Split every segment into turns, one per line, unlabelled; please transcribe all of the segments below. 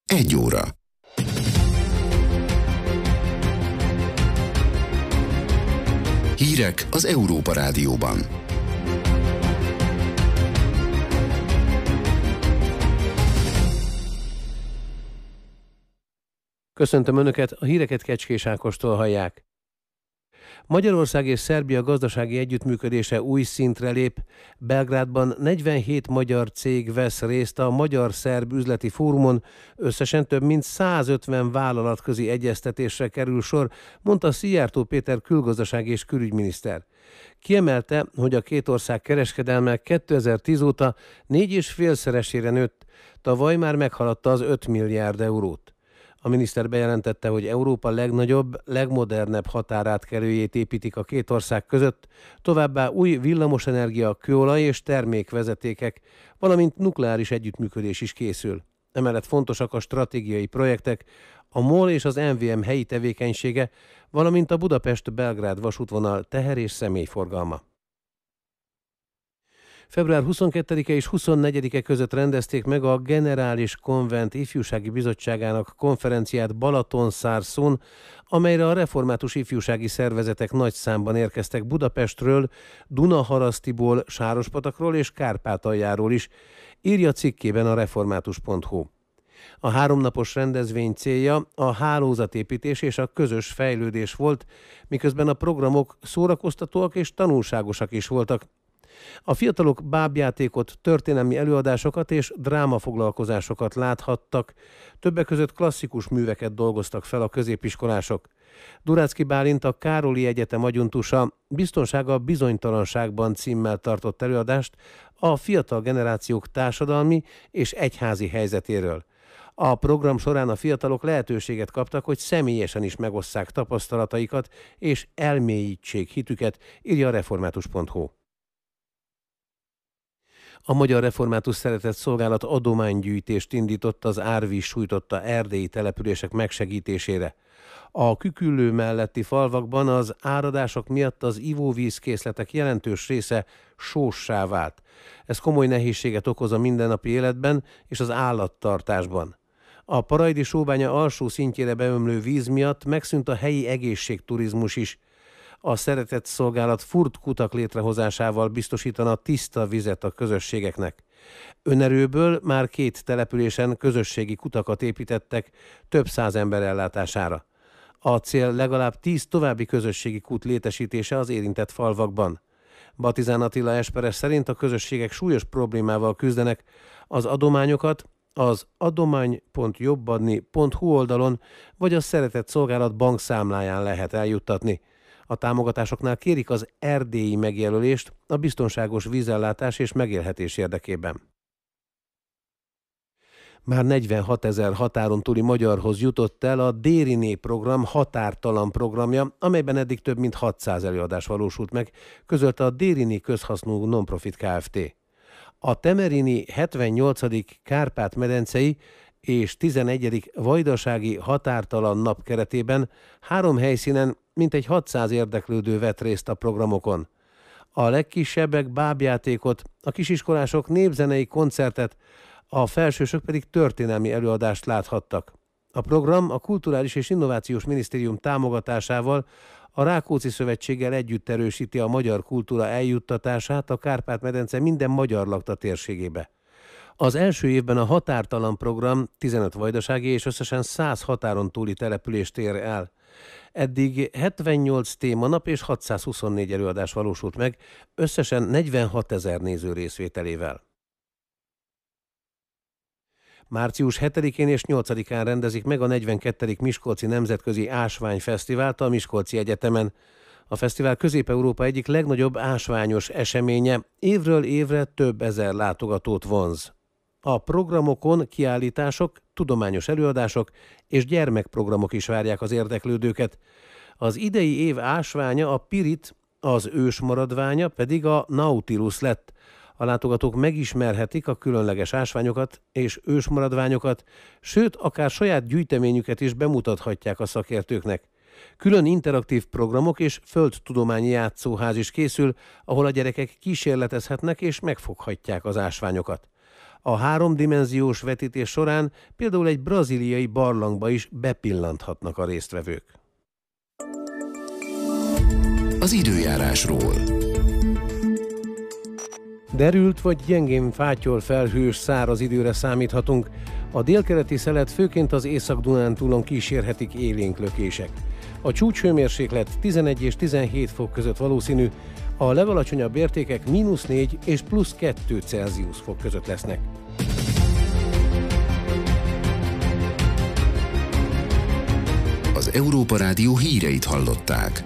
1 óra. Hírek az Európa Rádióban.
Köszöntöm Önöket, a híreket Kecskés Ákostól hallják. Magyarország és Szerbia gazdasági együttműködése új szintre lép. Belgrádban 47 magyar cég vesz részt a Magyar-Szerb Üzleti Fórumon, összesen több mint 150 vállalatközi egyeztetésre kerül sor, mondta Szijjártó Péter külgazdasági és külügyminiszter. Kiemelte, hogy a két ország kereskedelme 2010 óta 4,5-szeresére nőtt, tavaly már meghaladta az 5 milliárd eurót. A miniszter bejelentette, hogy Európa legnagyobb, legmodernebb határátkelőjét építik a két ország között, továbbá új villamosenergia, kőolaj és termékvezetékek, valamint nukleáris együttműködés is készül. Emellett fontosak a stratégiai projektek, a MOL és az MVM helyi tevékenysége, valamint a Budapest-Belgrád vasútvonal teher- és személyforgalma. Február 22-e és 24-e között rendezték meg a Generális Konvent Ifjúsági Bizottságának konferenciát Balatonszárszón, amelyre a református ifjúsági szervezetek nagy számban érkeztek Budapestről, Dunaharasztiból, Sárospatakról és Kárpátaljáról is, írja cikkében a református.hu. A 3 napos rendezvény célja a hálózatépítés és a közös fejlődés volt, miközben a programok szórakoztatóak és tanulságosak is voltak. A fiatalok bábjátékot, történelmi előadásokat és drámafoglalkozásokat láthattak, többek között klasszikus műveket dolgoztak fel a középiskolások. Duráczky Bálint, a Károlyi Egyetem adjunktusa Biztonsága a bizonytalanságban címmel tartott előadást a fiatal generációk társadalmi és egyházi helyzetéről. A program során a fiatalok lehetőséget kaptak, hogy személyesen is megosszák tapasztalataikat és elmélyítsék hitüket, írja a református.hu. A Magyar Református Szeretett Szolgálat adománygyűjtést indított az árvíz sújtotta erdélyi települések megsegítésére. A Küküllő melletti falvakban az áradások miatt az ivóvízkészletek jelentős része sóssá vált. Ez komoly nehézséget okoz a mindennapi életben és az állattartásban. A Paraidi sóbánya alsó szintjére beömlő víz miatt megszűnt a helyi egészségturizmus is. A Szeretett Szolgálat furtkutak létrehozásával biztosítana tiszta vizet a közösségeknek. Önerőből már 2 településen közösségi kutakat építettek több 100 ember ellátására. A cél legalább 10 további közösségi kút létesítése az érintett falvakban. Batizán Attila esperes szerint a közösségek súlyos problémával küzdenek, az adományokat az adomány.jobbadni.hu oldalon vagy a Szeretett Szolgálat bankszámláján lehet eljuttatni. A támogatásoknál kérik az erdélyi megjelölést a biztonságos vízellátás és megélhetés érdekében. Már 46 000 határon túli magyarhoz jutott el a Dériné program határtalan programja, amelyben eddig több mint 600 előadás valósult meg, közölte a Dériné közhasznú nonprofit Kft. A temerini 78. Kárpát-medencei és 11. Vajdasági határtalan nap keretében 3 helyszínen mintegy 600 érdeklődő vett részt a programokon. A legkisebbek bábjátékot, a kisiskolások népzenei koncertet, a felsősök pedig történelmi előadást láthattak. A program a Kulturális és Innovációs Minisztérium támogatásával a Rákóczi Szövetséggel együtt erősíti a magyar kultúra eljuttatását a Kárpát-medence minden magyar lakta térségébe. Az első évben a határtalan program 15 vajdasági és összesen 100 határon túli települést ér el. Eddig 78 témanap és 624 előadás valósult meg, összesen 46 000 néző részvételével. Március 7-én és 8-án rendezik meg a 42. Miskolci Nemzetközi Ásványfesztivált a Miskolci Egyetemen. A fesztivál Közép-Európa egyik legnagyobb ásványos eseménye, évről évre több ezer látogatót vonz. A programokon kiállítások, tudományos előadások és gyermekprogramok is várják az érdeklődőket. Az idei év ásványa a pirit, az ős maradványa pedig a Nautilus lett. A látogatók megismerhetik a különleges ásványokat és ősmaradványokat, sőt, akár saját gyűjteményüket is bemutathatják a szakértőknek. Külön interaktív programok és földtudományi játszóház is készül, ahol a gyerekek kísérletezhetnek és megfoghatják az ásványokat. A 3-dimenziós vetítés során például egy brazíliai barlangba is bepillanthatnak a résztvevők.
Az időjárásról.
Derült vagy gyengén fátyol felhős, száraz időre számíthatunk. A délkeleti szelet főként az Észak-Dunántúlon kísérhetik élénk lökések. A csúcshőmérséklet 11 és 17 fok között valószínű, a legalacsonyabb értékek -4 és +2 Celsius fok között lesznek.
Az Európa Rádió híreit hallották.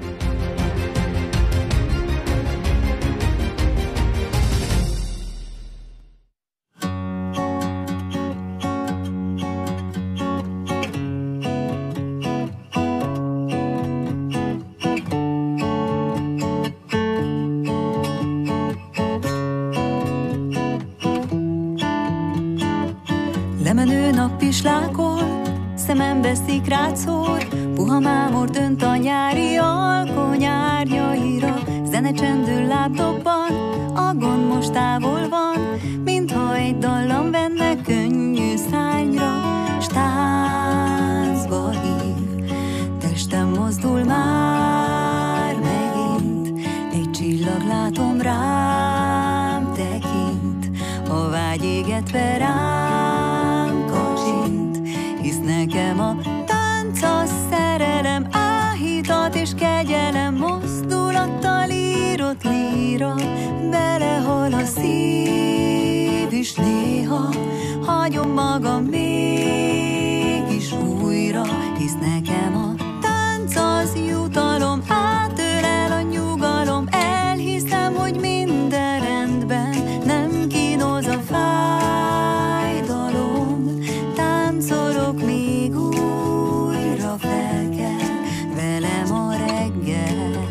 Lemenő nap is lákol, szemembe szikrát szór, puha mámor dönt a nyári alkony árnyaira. Zene csendül lábdobban, a gond most távol van, mintha egy dallam venne könnyű szárnyra. S táncba hív, testem mozdul már megint, egy csillag látom rám tekint, a vágy égetve rám kacsint, hisz nekem a tánc a szerelem, áhítat és kegyelem, mozdulattal írott líra, belehal a szív is néha, hagyom magam mégis újra, hisz nekem a tánc az jutalom, átölel a nyugalom, elhiszem, hogy minden rendben, nem kínoz a fájdalom, táncolok még újra, fel kell velem a reggel,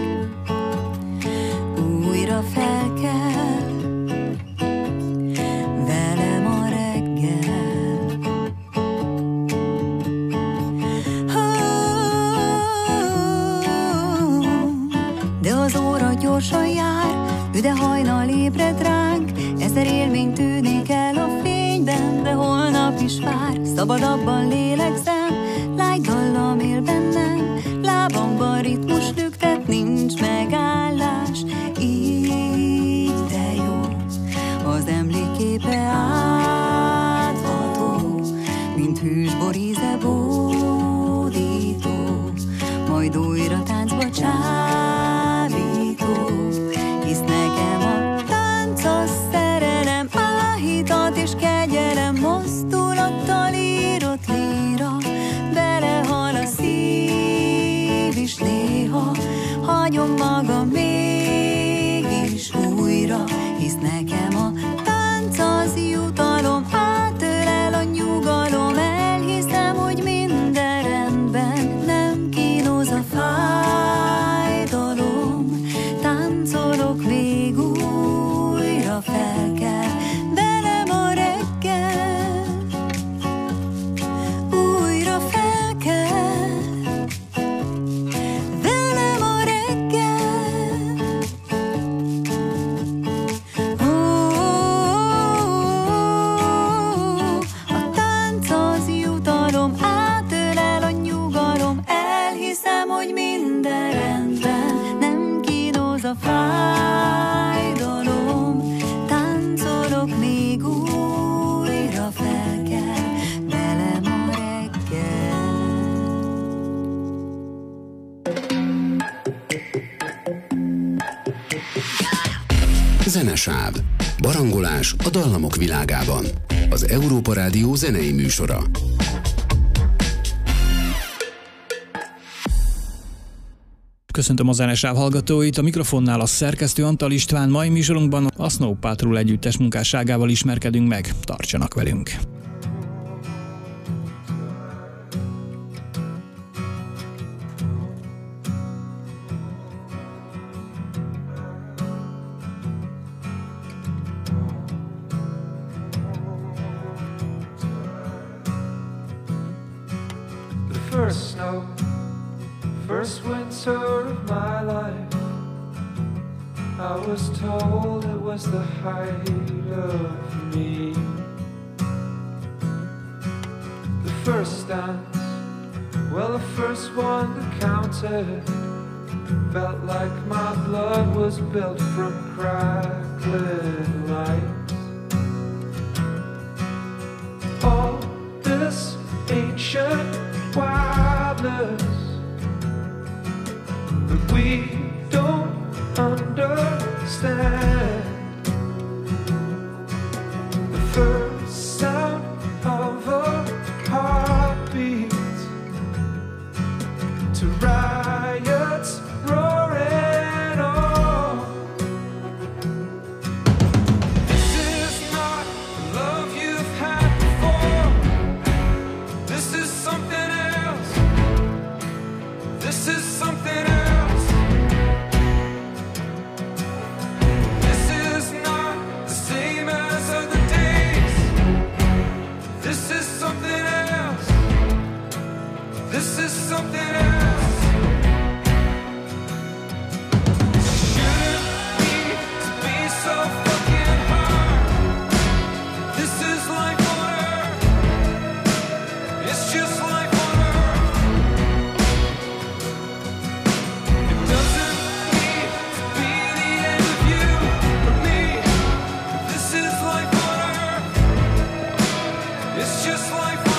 újra fel kell velem a reggel. De az óra gyorsan jár, üde hajnal ébred ránk, ezer élmény tűnik el a fényben, de holnap is vár, szabadabban lélegzem, lágy dallam él bennem, lábamban ritmus lüktet, nincs megállás, így de jó, az emléképe átható, mint hűsbor íze bódító, majd újra táncba csábító, hisz nekem a tánc a szerelem, áhítat és kegyelem, mozdulattal írott líra, belehal a szív is néha, hagyom magam mégis újra, hisz nekem a tánc az jutalom, átölel a nyugalom, elhiszem, hogy minden rendben, nem kínoz a fájdalom, táncolok még újra, fel kell velem a reggel, újra fel kell velem a reggel. A tánc az jutalom, átölel a nyugalom, elhiszem, hogy minden rendben, nem kínoz a fájdalom, táncolok még újra, fel kell velem a reggel.
Zenesáv. Barangolás a dallamok világában. Az Európa Rádió zenei műsora.
Köszöntöm a Zenesáv hallgatóit, a mikrofonnál a szerkesztő Antal István, mai műsorunkban a Snow Patrol együttes munkásságával ismerkedünk meg. Tartsanak velünk!
The first snow, first winter of my life, I was told it was the height of me. The first dance, well, the first one that counted, felt like my blood was built from crackling lights. All this ancient wildness that we don't understand. The first sound of a heartbeat to riots roaring on. This is not the love you've had before. This is something else. This is something else. This is something else. Shouldn't need to be so fucking hard. This is life on earth. It's just life on earth. It doesn't need to be the end of you or me. This is life on earth. It's just life on earth.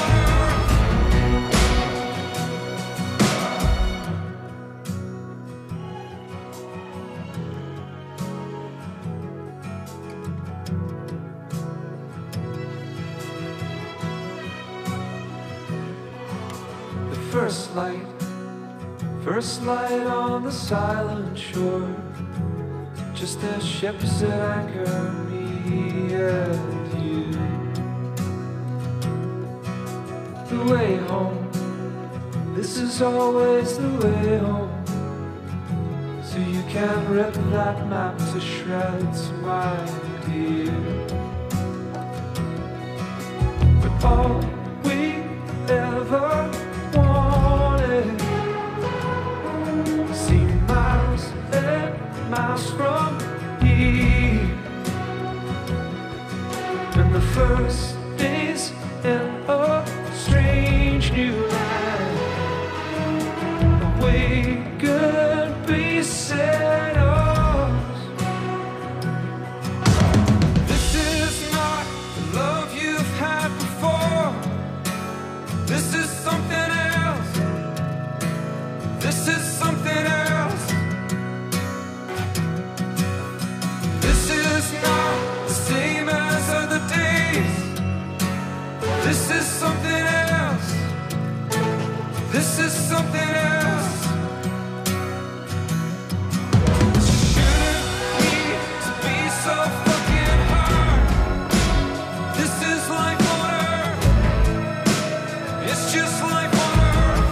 First light on the silent shore, just as ships at anchor, me and you. The way home, this is always the way home. So you can rip that map to shreds, my dear. But all we ever wanted, see miles and miles from here, and the first days in a strange new land, we could be settled. This is not the love you've had before. This is something else. This is something else. This is not the same as other days. This is something else. This is something else. Shouldn't need to be so fucking hard. This is life on earth. It's just life on earth.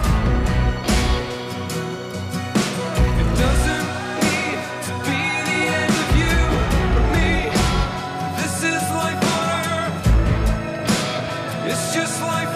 It doesn't need to be the end of you or me. This is life on earth. It's just life on earth.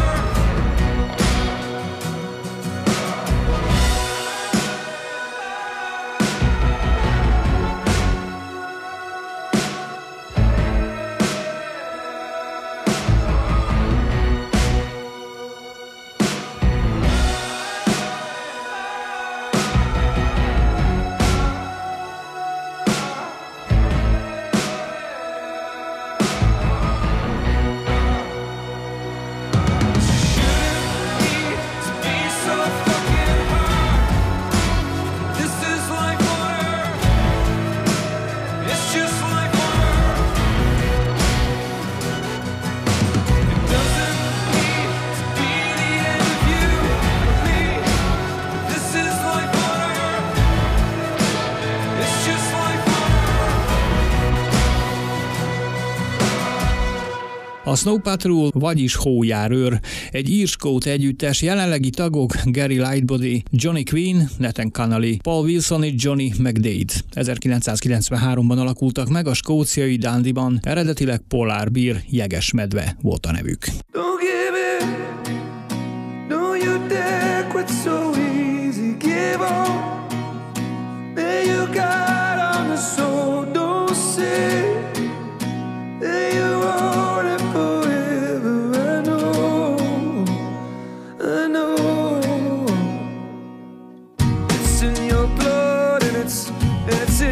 A Snow Patrol, vagyis Hójárőr, egy ír-skót együttes, jelenlegi tagok Gary Lightbody, Johnny Quinn, Nathan Connolly, Paul Wilson és Johnny McDade. 1993-ban alakultak meg a skóciai Dundee-ban, eredetileg Polar Bear, jegesmedve volt a nevük.
Don't give in, no you dare quit so easy, give on, there you got on the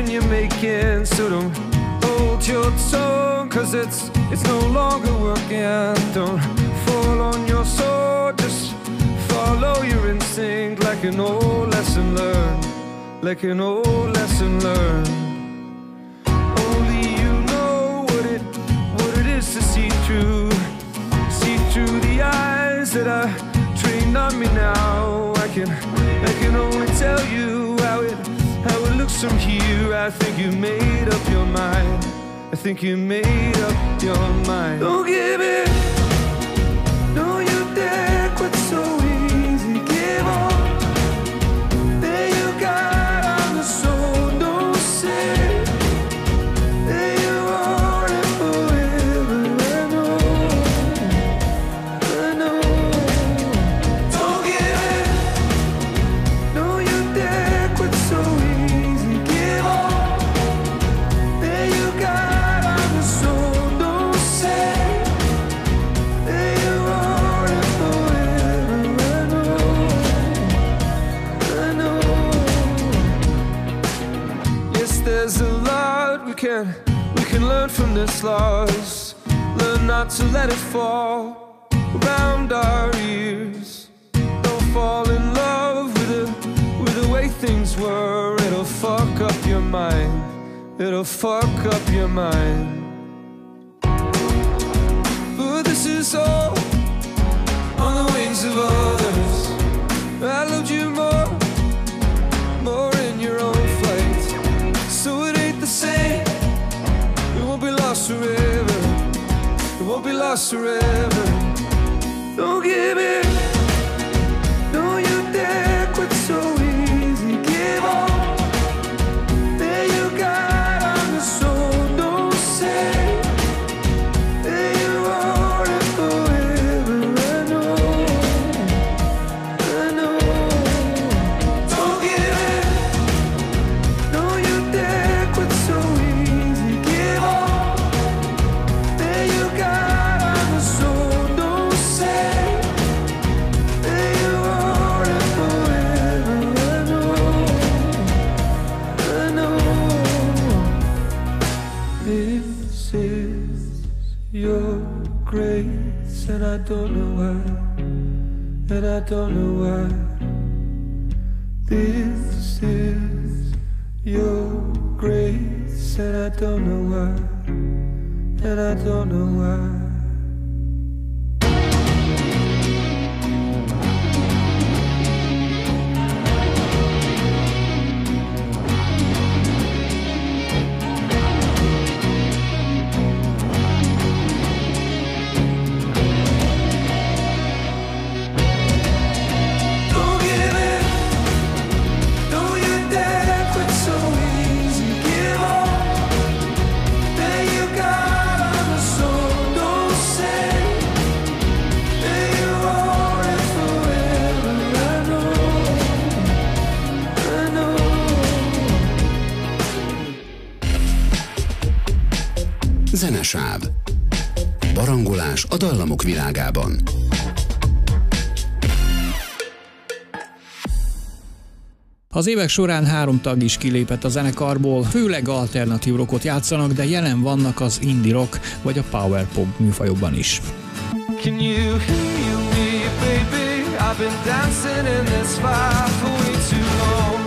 decision you're making, so don't hold your tongue, cause it's no longer working. Don't fall on your sword, just follow your instinct, like an old lesson learned, like an old lesson learned. Only you know what it is to see through the eyes that are trained on me now. I can only tell you how it looks from here. I think you made up your mind. I think you made up your mind. Don't give in, no you dare quit so easy. Give up, there you got on the soul. Don't say that you want it forever. I know. Don't give in, no you dare quit so easy. Give up, there you got. There's a lot we can learn from this loss. Learn not to let it fall around our ears. Don't fall in love with the way things were. It'll fuck up your mind. It'll fuck up your mind. But this is all on the wings of others. I loved you more in your own flight. So it ain't the same. It won't be lost forever. It won't be lost forever. Don't give in, don't you dare quit so easy. Give up, there you got on the soul. Don't say that you want it forever. I know. Don't give in, don't you dare quit so easy. Give up, there you got on the soul. Don't say that you want it forever. I know. This is your grace, and I don't know why, and I don't know why. This is your grace, and I don't know why, and I don't know why. Don't give in, don't you dare quit so easy. Give up, there you got on the soul. Don't say that you want it forever. I know.
Zenesáv. Barangolás a dallamok világában.
Az évek során 3 tag is kilépett a zenekarból, főleg alternatív rockot játszanak, de jelen vannak az indie rock vagy a power pop műfajokban is.
Can you hear me, baby? I've been dancing in this fire for way too long.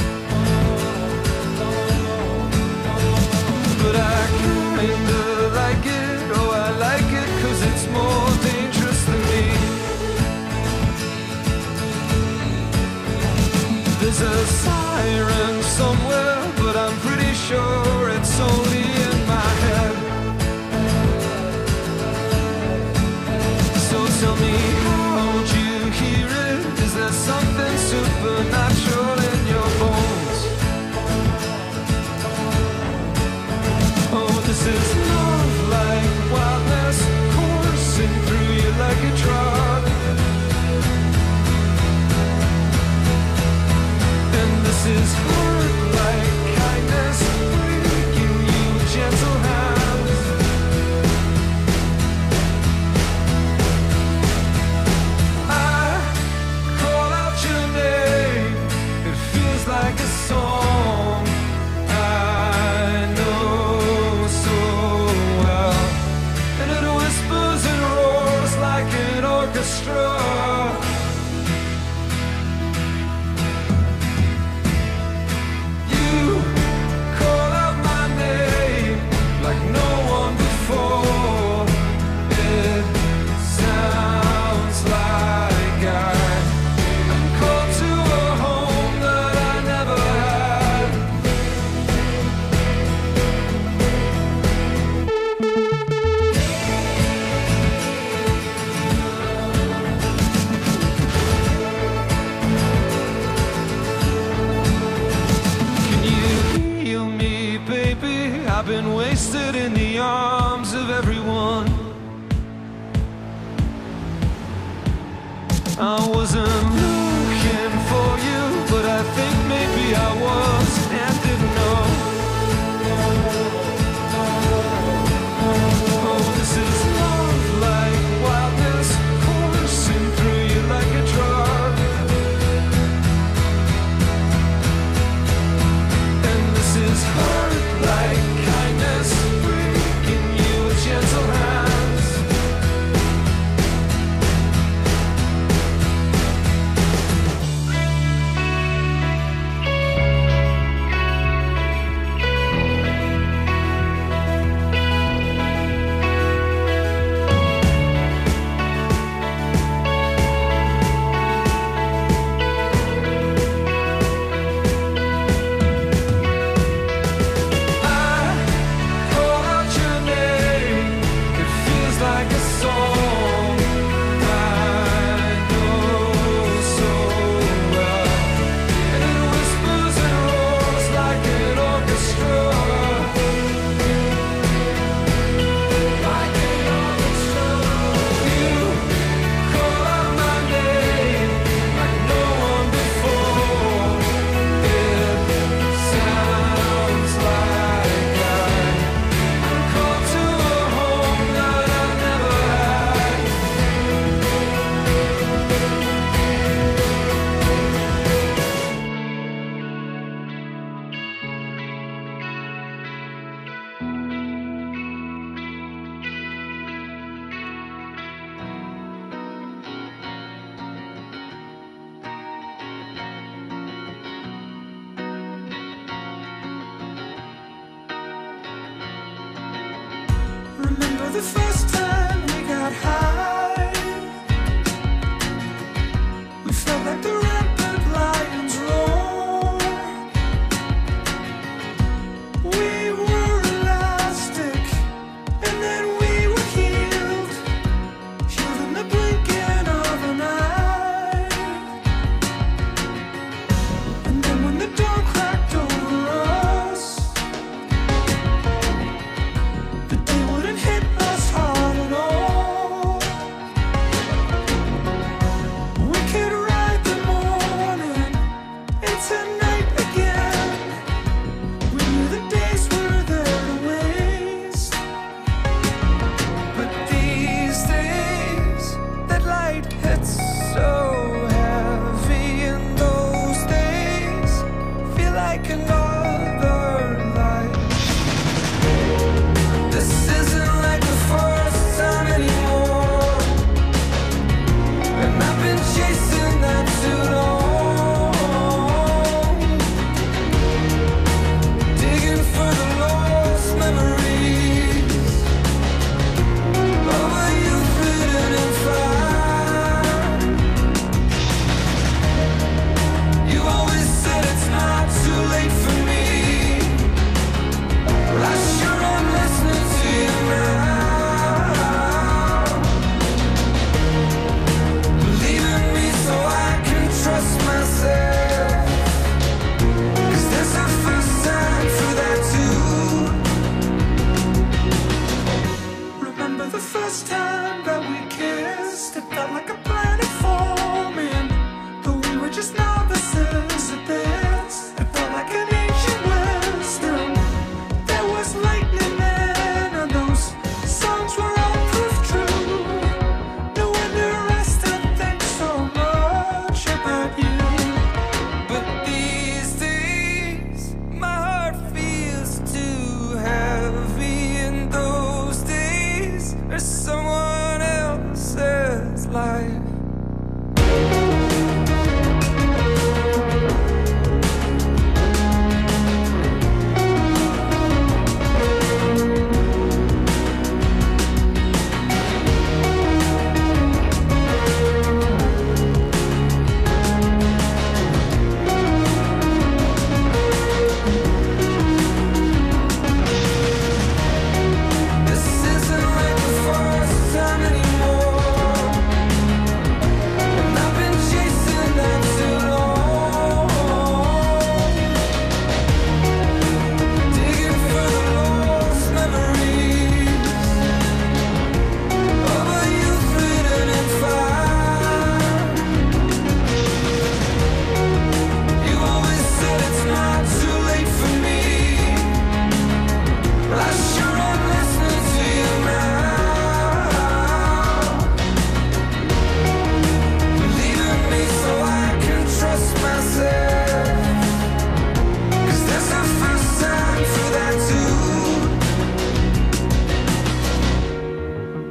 But I kinda like it, oh I like it, 'cause it's more dangerous than me. There's a siren somewhere, but I'm pretty sure it's only in my head. So tell me, how'd you hear it? Is there something supernatural I've been wasted in the arms of everyone. I wasn't looking for you, but I think maybe I was and didn't know. Oh, this is love like wildness, coursing through you like a drug. And this is hurt like kindness, breaking you with gentle hands. The first time we got high, we felt like the rampant lions roar. We were elastic, and then we were healed in the blinking of an eye. And then when the dawn cracked over us, the day wouldn't hit us hard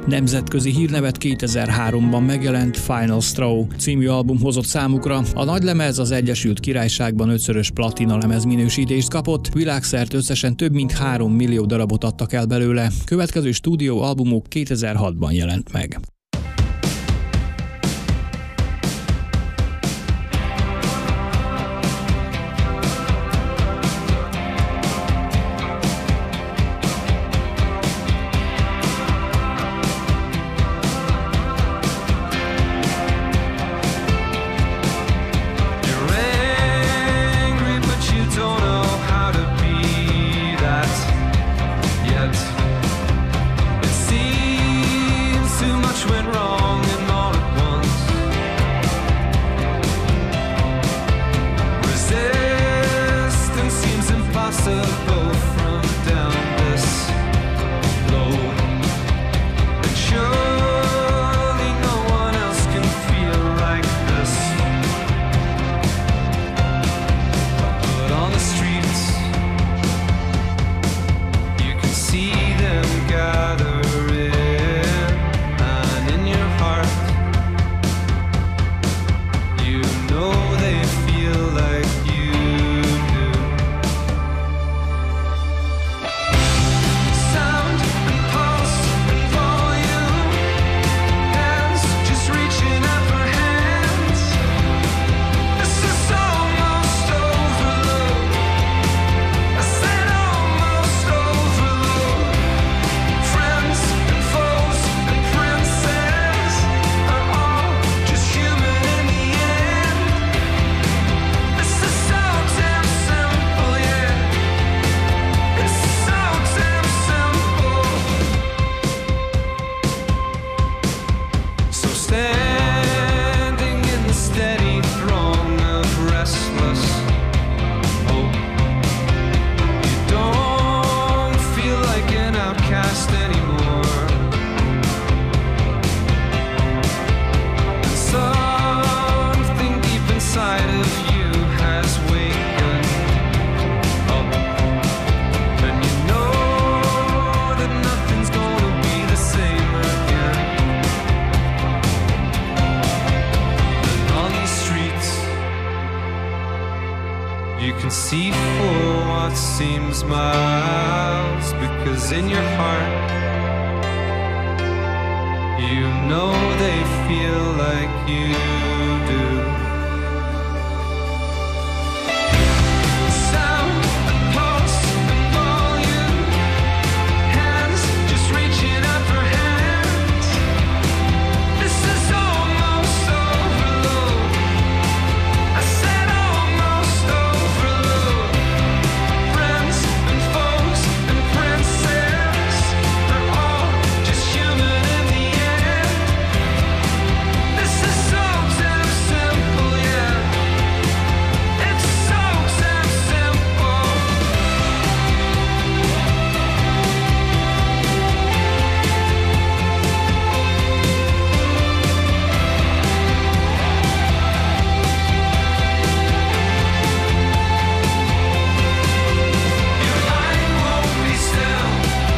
Nemzetközi hírnevet 2003-ban megjelent Final Straw című album hozott számukra. A nagylemez az Egyesült Királyságban 5-szörös platina lemez minősítést kapott, világszerte összesen több mint 3 millió darabot adtak el belőle. Következő stúdióalbumuk 2006-ban jelent meg.
See for what seems miles, because in your heart you know they feel like you do. Sound and pulse and volume, hands just reaching out for hands. This is almost overload. I said almost overload. Friends and foes and princes, they're all just human in the end. This is so damn simple, yeah. It's so damn simple. Your mind won't be still.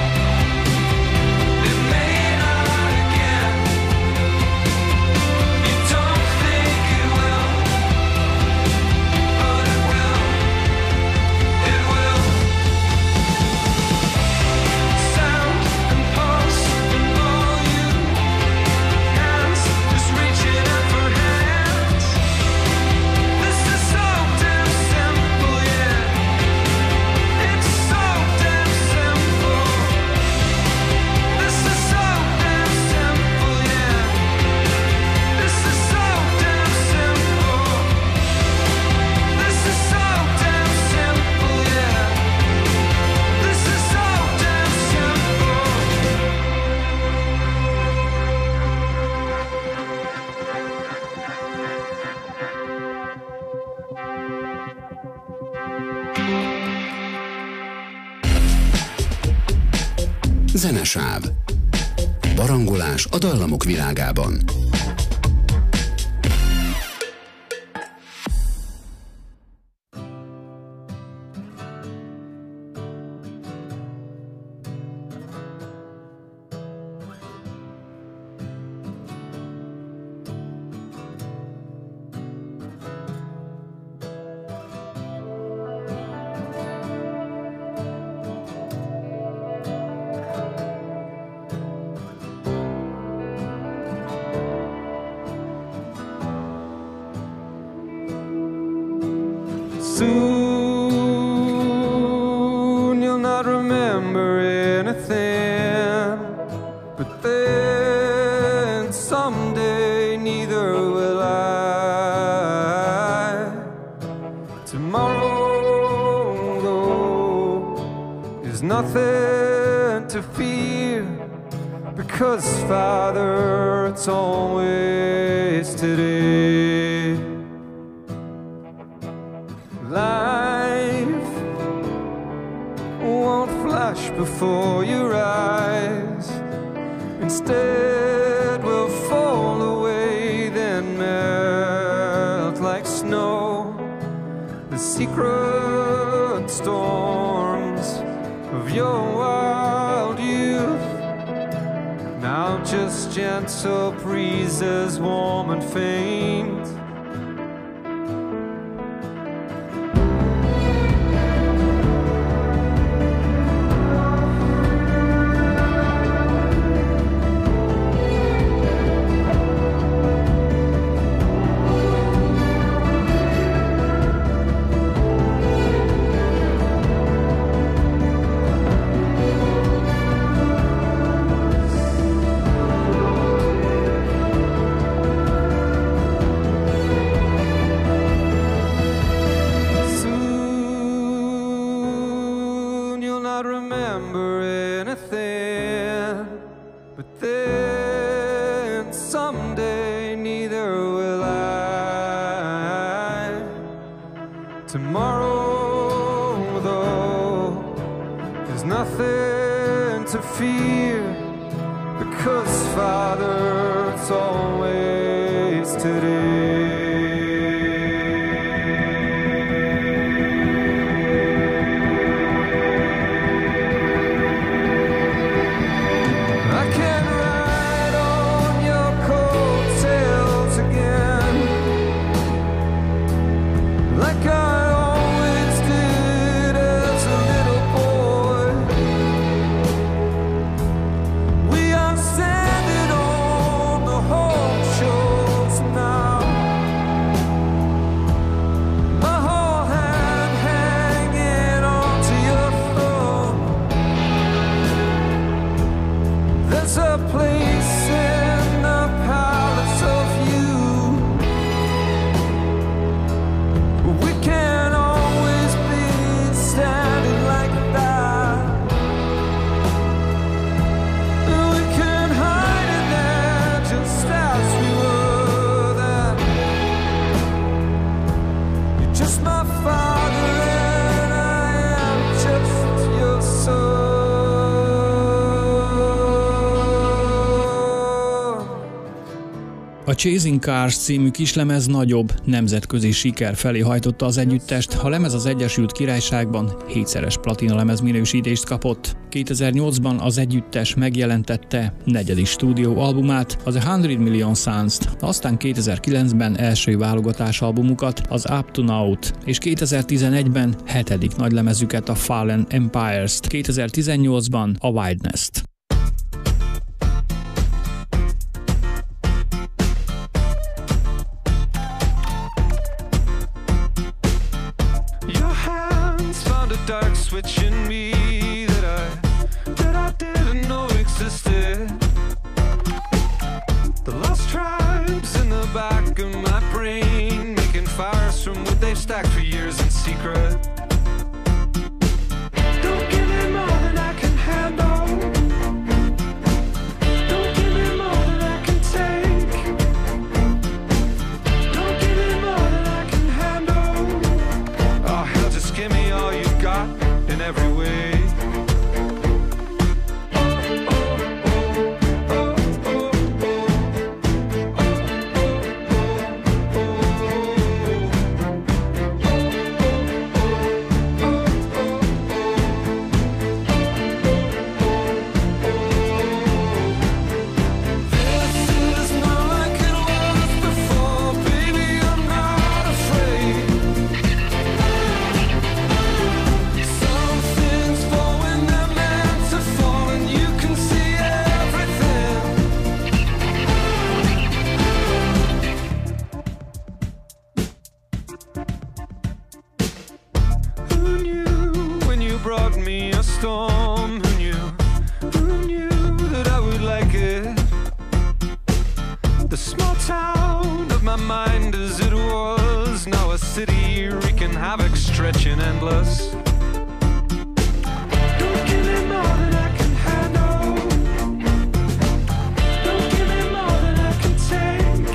It may not again. You don't think it will, but it will. It will. Sound and pulse and volume, hands just reaching out for hands. This is so damn simple, yeah. It's so damn simple. This is so damn simple, yeah. This is so damn simple. This is so damn simple, yeah. This is so damn simple.
Zenesáv. Barangolás a dallamok világában.
Soon you'll not remember anything, but then someday neither will I. Tomorrow, though, is nothing to fear, because, Father, it's always today. Life won't flash before your eyes. Instead will fall away, then melt like snow. The secret storms of your wild youth, now just gentle breezes, warm and faint.
A Chasing Cars című kislemez nagyobb, nemzetközi siker felé hajtotta az együttest, a lemez az Egyesült Királyságban 7-szeres platinalemez minősítést kapott. 2008-ban az együttes megjelentette 4. stúdióalbumát, az A 100 Million Suns-t, aztán 2009-ben első válogatásalbumukat, az Up to Now-t, és 2011-ben 7. nagylemezüket, a Fallen Empires-t, 2018-ban a Wildness-t.
Dark switch in me that I didn't know existed. The lost tribes in the back of my brain, making fires from wood they've stacked for years in secret. Don't give me more than I can handle. Don't give me more than I can take. Don't give me more than I can handle. Oh hell, just give me all you got in every way. mind as it was. Now a city wreaking havoc, stretching endless. Don't give me more than I can handle. Don't give me more than I can take.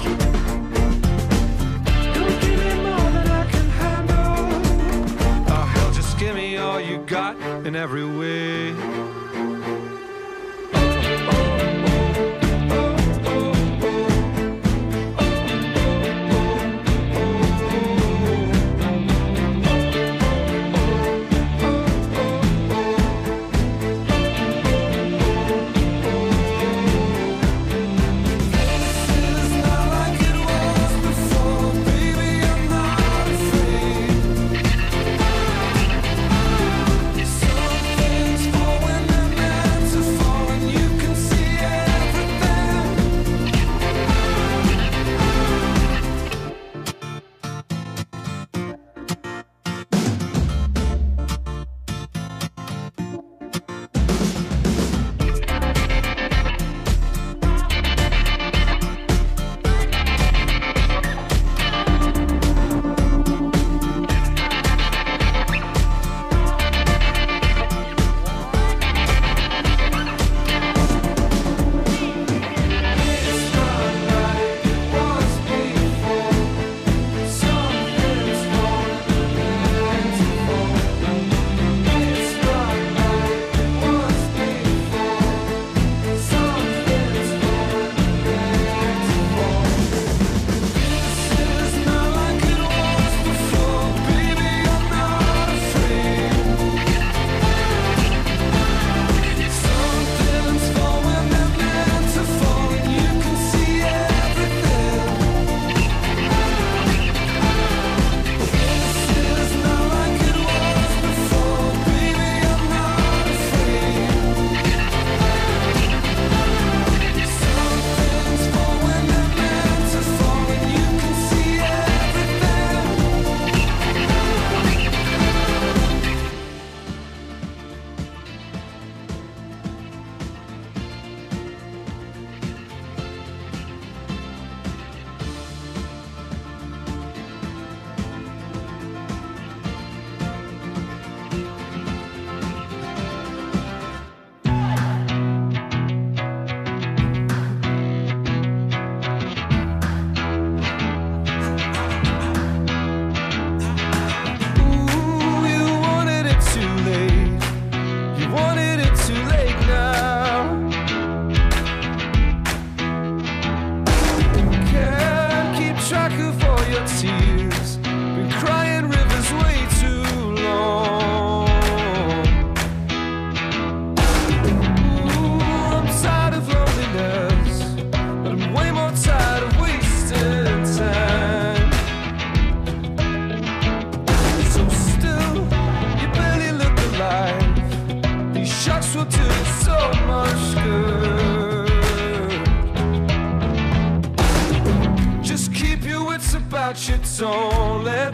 Don't give me more than I can handle. Oh hell, just give me all you got in every way.
Don't let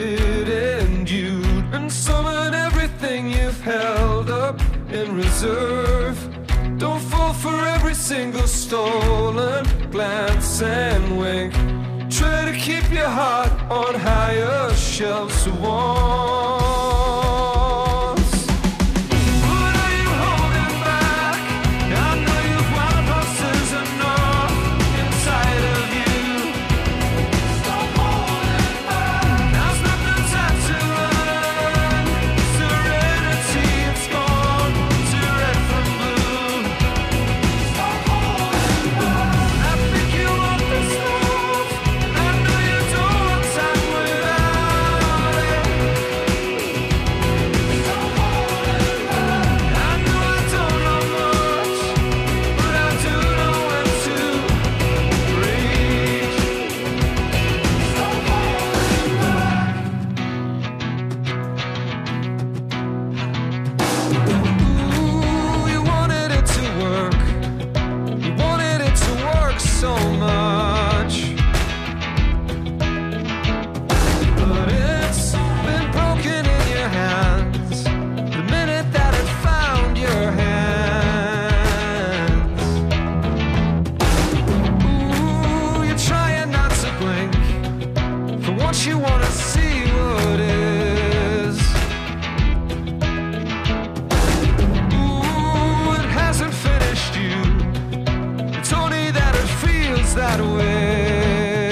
it end you, and summon everything you've held up in reserve. Don't fall for every single stolen glance and wink. Try to keep your heart on higher shelves of warmth. that way.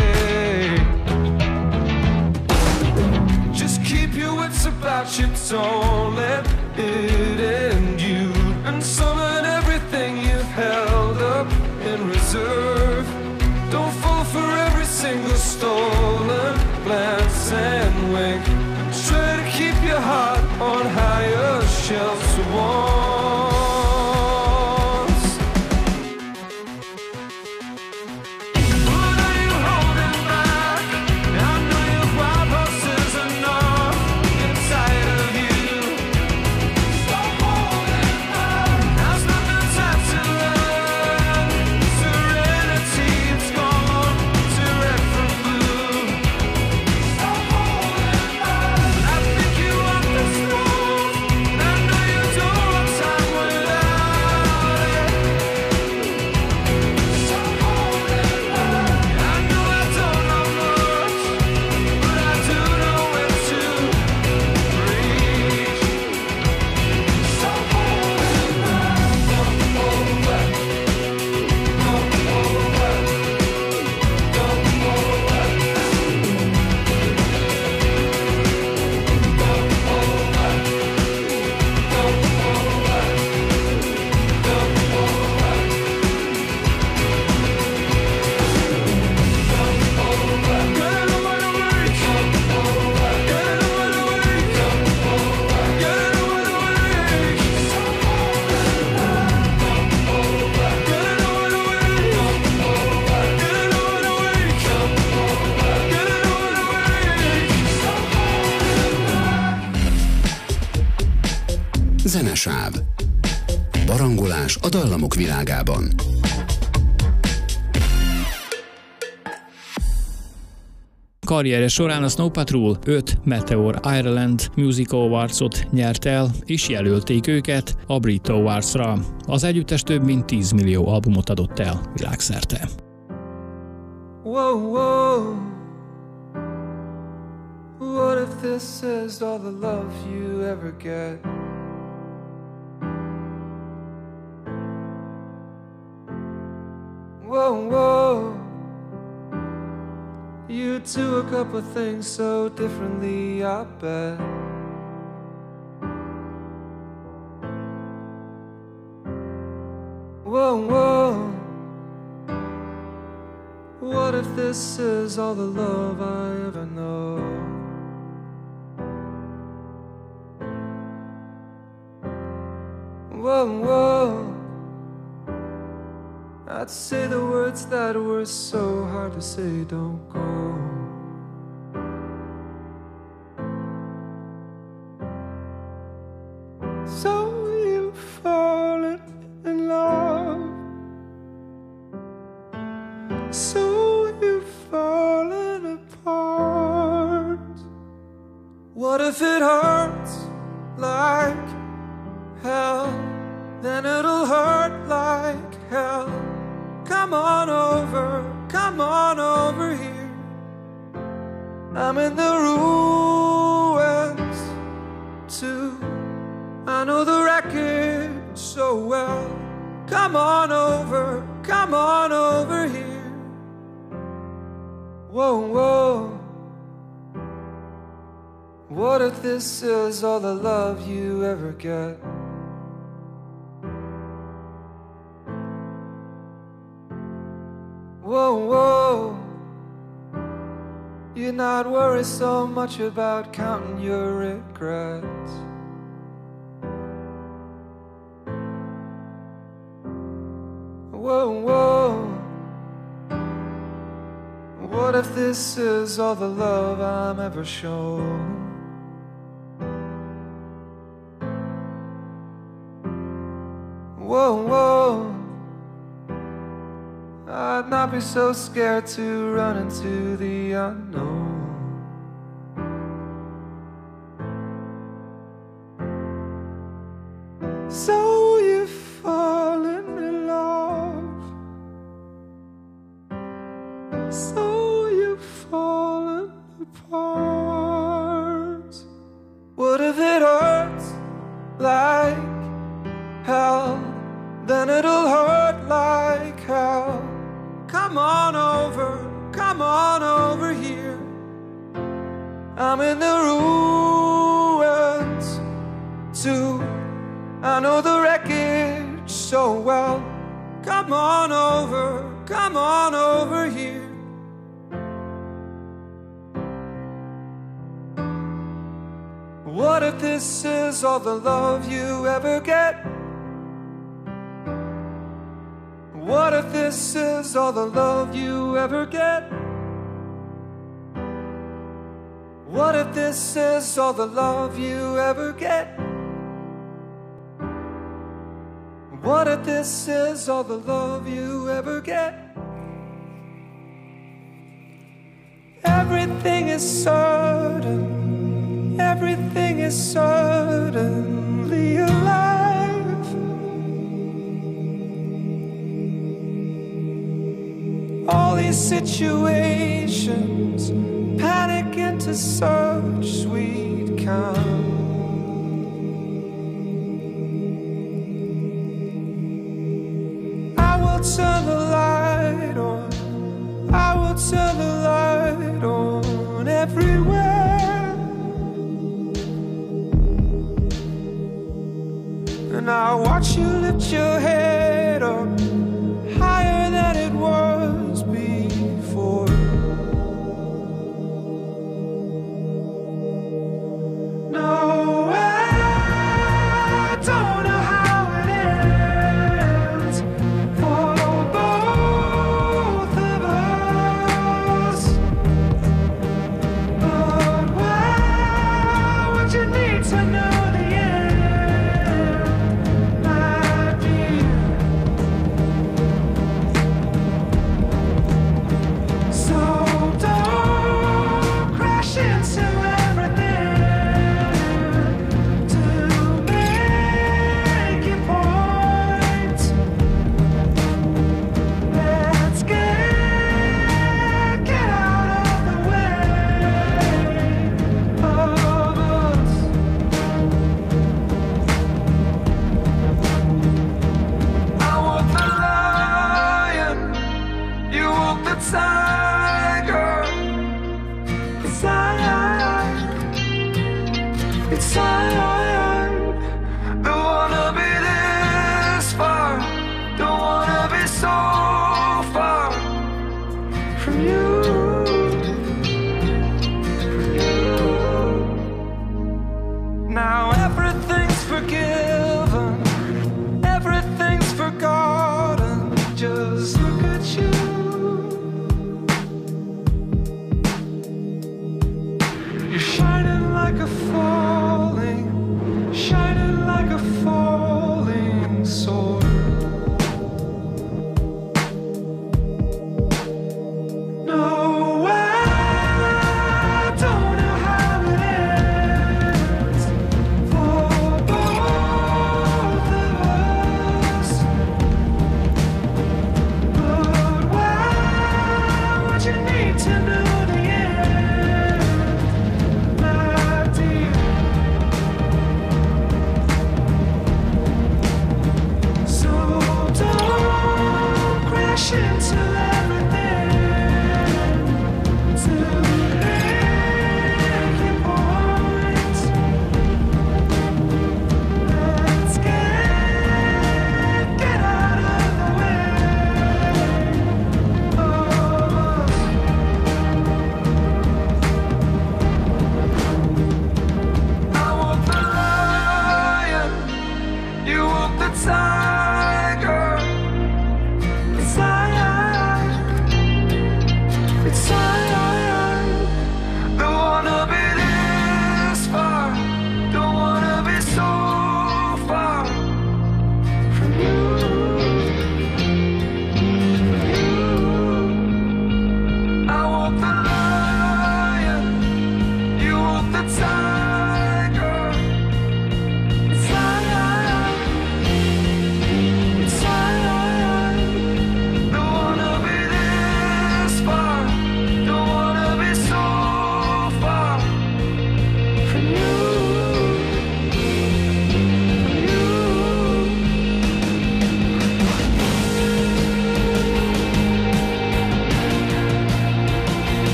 Just keep your wits about you, don't let it end you, and summon everything you've held up in reserve. Don't fall for every single stolen glance and wink. Try to keep your heart on higher shelves once. What are you holding back? I know your wild horse is enough inside of you. Stop holding back. Now's not the time to learn serenity. It's gone to red from blue. Stop holding back. I think you want this road. I know you don't want time without it. Stop holding back. I know I don't know much, but I do know when to reach. Stop holding back. Don't hold back. Don't hold back. Don't hold back. Don't hold back. Don't hold back. Don't hold back. Don't hold back. Get away, away. Don't hold back. Get away, away. Don't hold back. Get away, away. Stop holding back. Don't hold back. Get away, away. Don't hold back. Get away, away. Don't hold back. Get away, away. Stop holding back.
Zenesáv. Barangolás a dallamok világában.
Karrierje során a Snow Patrol 5 Meteor Ireland Music Awards-ot nyert el, és jelölték őket a Brit Awards-ra. Az együttes több mint 10 millió albumot adott el világszerte.
Whoa, whoa. What if this is all the love you ever get? Whoa, whoa. You do a couple things so differently, I bet. Whoa, whoa. What if this is all the love I ever know? Whoa, whoa. I'd say the words that were so hard to say, don't go. So you've fallen in love. So you've fallen apart. What if it hurts like hell? Then it'll hurt like hell. Come on over here. I'm in the ruins too. I know the wreckage so well. Come on over here. Whoa, whoa. What if this is all the love you ever get? Whoa, whoa. You're not worried so much about counting your regrets. Whoa, whoa. What if this is all the love I'm ever shown? Whoa, whoa. I'd not be so scared to run into the unknown. So you've fallen in love. So you've fallen apart. What if it hurts like hell? Then it'll hurt like hell. Come on I'm in the ruins too. I know the wreckage so well. Come on over here. What if this is all the love you ever get? What if this is all the love you ever get? What if this is all the love you ever get? What if this is all the love you ever get? Everything is certain, everything is certainly alive. All these situations panic into such sweet calm. I will turn the light on, I will turn the light on everywhere, and I'll watch you lift your head up higher than it was before. No, I don't know how it ends for both of us, but why would you need to know the end, my dear? So don't crash into everything to make your point. Let's get out of the way of us. I walk the lion, you walk the tiger. It's I don't wanna be this far, don't wanna be so far from you. Now everything's forgiven, everything's forgotten. Just look at you. You're shining like a shining like a falling sword. No, I don't know how it ends for both of us, but why would you need to know the end, my dear? So don't crash into everything to make your point. Let's get out of the way of us. I walk the lion, you walk the tiger. It's I don't wanna be this far, don't wanna be so far from you. I walk the lion, you walk the tiger. It's I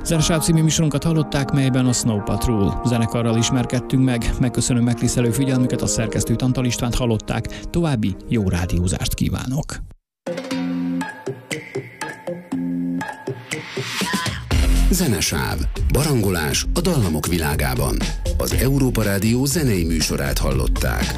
Zenesáv című műsorunkat hallották, melyben a Snow Patrol zenekarral ismerkedtünk meg. Megköszönöm megtisztelő figyelmüket, a szerkesztőt, Antal Istvánt hallották. További jó rádiózást kívánok!
Zenesáv. Barangolás a dallamok világában. Az Európa Rádió zenei műsorát hallották.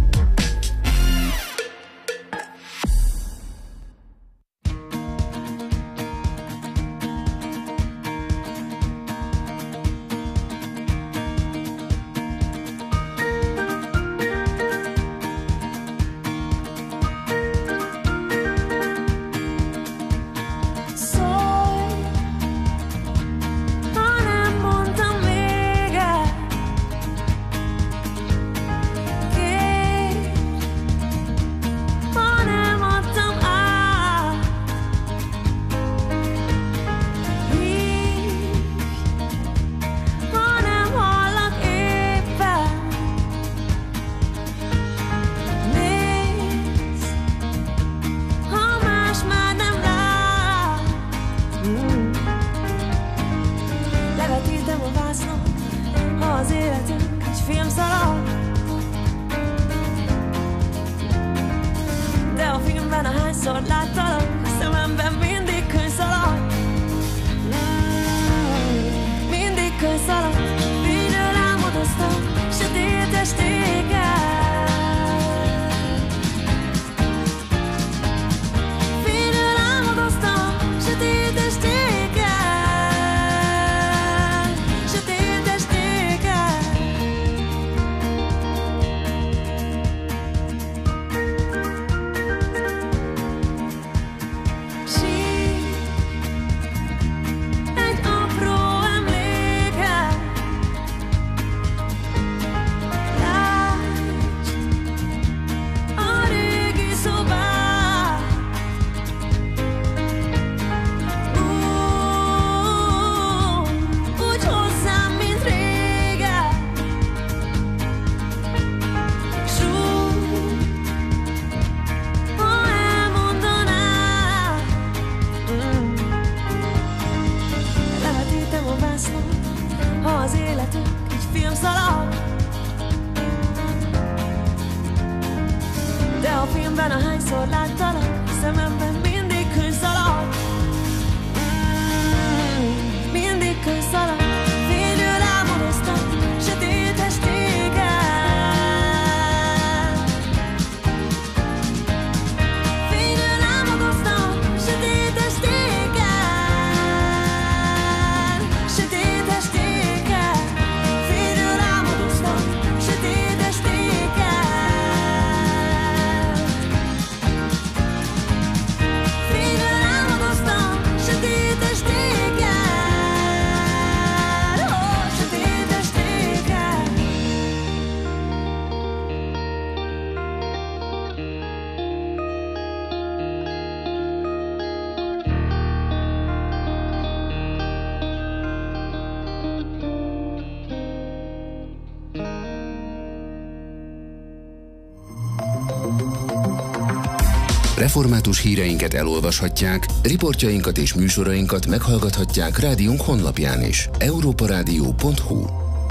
Református híreinket elolvashatják, riportjainkat és műsorainkat meghallgathatják rádiónk honlapján is. europaradio.hu.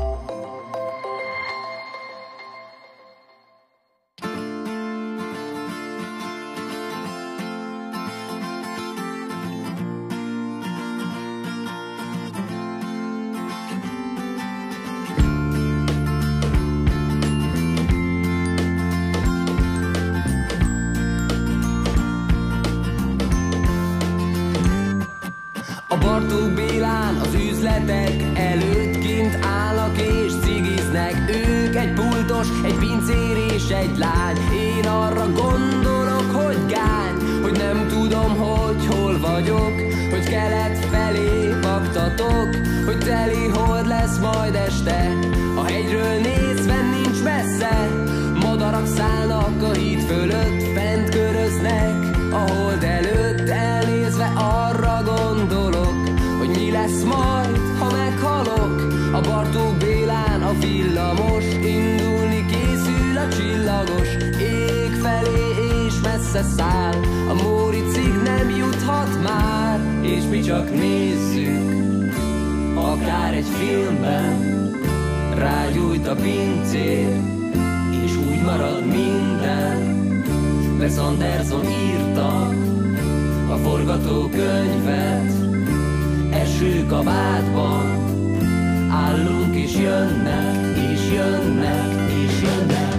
Bartók Bélán az üzletek előtt kint állnak és cigiznek. Ők egy pultos, egy pincér és egy lány. Én arra gondolok, hogy gány, hogy nem tudom, hogy hol vagyok, hogy kelet felé baktatok, hogy teli hold lesz majd este. A hegyről nézve nincs messze, madarak szállnak a híd fölött, fent köröznek a hold előtt. Elnézve arra gondolok, hogy mi lesz majd, ha meghalok. A Bartók Bélán a villamos, indulni készül a csillagos ég felé, és messze száll. A Móricig nem juthat már, és mi csak nézzük. akár egy filmben. Rágyújt a pincér, és úgy marad minden. Wes Anderson írta a forgatókönyvet. Esőkabátban állunk, és jönnek, és jönnek, és jönnek.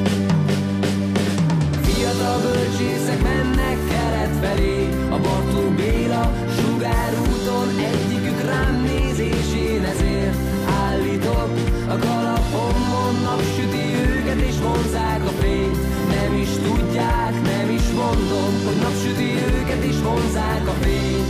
Fiatal bölcsészek mennek kelet felé, a Bartók Béla sugárúton, egyikük rám néz, és én ezért állítok. A kalapomon napsüti őket, és vonzák a fényt. Nem is tudják, nem is mondom, hogy napsüti őket, és vonzák a fényt.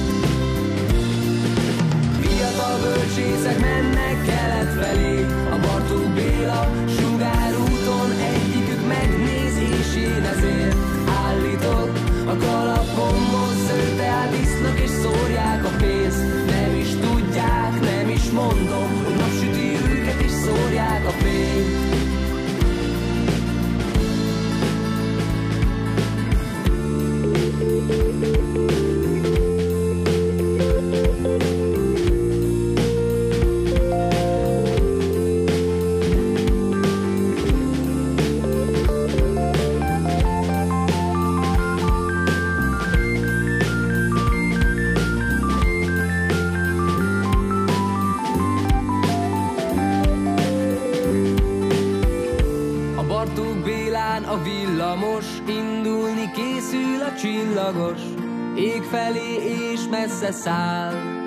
Fiatal bölcsészek mennek kelet felé, a Bartók Béla sugárúton, egyikük megnéz, és én ezért állítok. A kalapomon szőrteát isznak, és szórják a pénzt. Nem is tudják, nem is mondom, hogy napsüti őket, és szórják a fényt. A villamos indulni készül, a csillagos ég felé és messze száll.